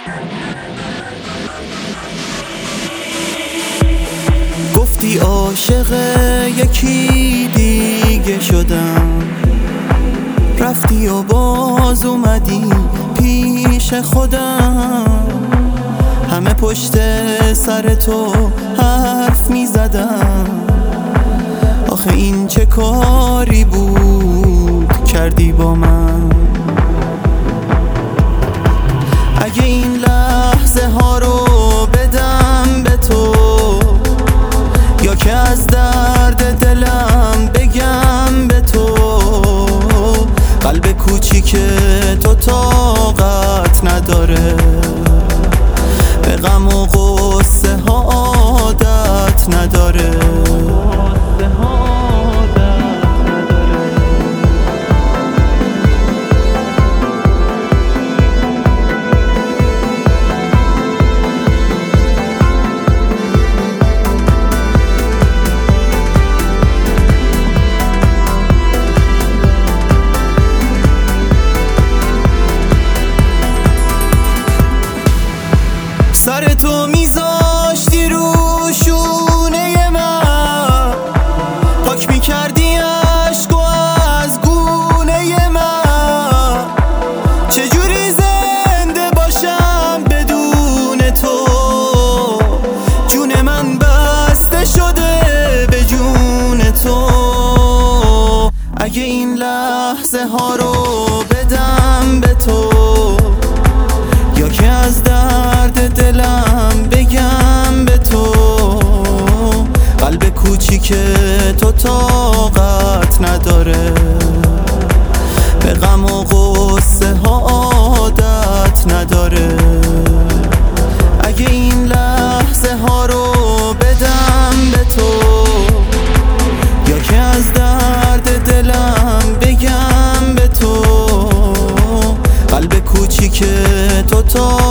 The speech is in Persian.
گفتی عاشق یکی دیگه شدم، رفتی و باز اومدی پیش خودم. همه پشت سر تو حرف می زدم، آخه این چه کاری بود کردی با من. اگه این لحظه ها رو بدم به تو، یا که از درد دلم بگم به تو، قلب کوچیک تو طاقت نداره، به غم و غصه ها عادت نداره. سر تو میذاشتی رو شونه من، پاک میکردی عشق و از گونه من. چجوری زنده باشم بدون تو، جون من بسته شده به جون تو. اگه این لحظه ها رو بدم به تو، یا که از درد دلم بگم به تو، قلب کوچیک تو طاقت نداره، به غم و غصه ها عادت نداره. اگه این لحظه ها رو بدم به تو، یا که از درد دلم بگم به تو، قلب کوچیک تو